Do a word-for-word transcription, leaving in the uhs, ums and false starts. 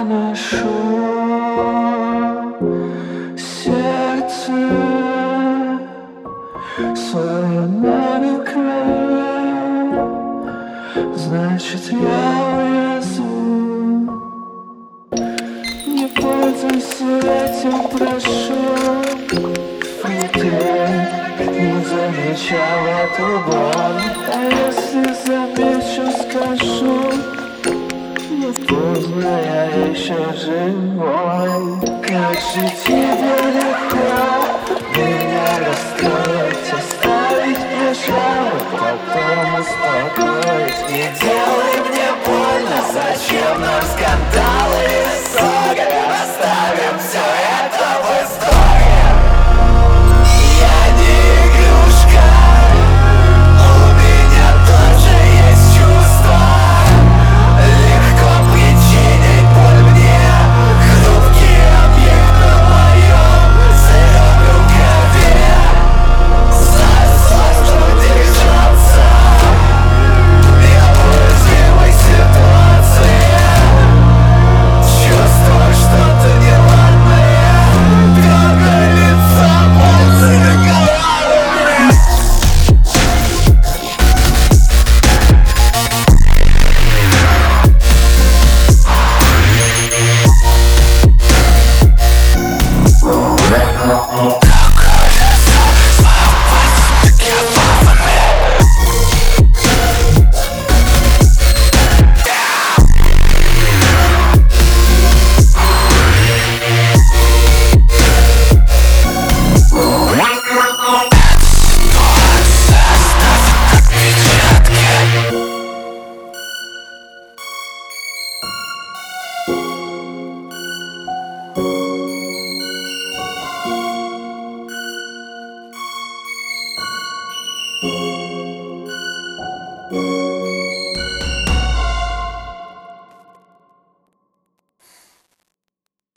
ношу сердце свое на руках, значит я уязвим. Не пользуйся этим, прошу. И ты не замечал эту боль, а если замечу, скажу: не поздно, я еще живой. Как же тебе легко меня расстроить, оставить мне жалоб, потом успокоить. Не делай мне больно, зачем нам скандалы и ссоры? Оставим все это в истории. Я не игрушка, у меня тоже есть чувства. Легко причинить боль мне, хрупкий объект на моем сыром рукаве. Знаю сложно держаться в неуязвимой ситуации. Чувствую что-то неладное, трогай лицо, музыка. Thank you.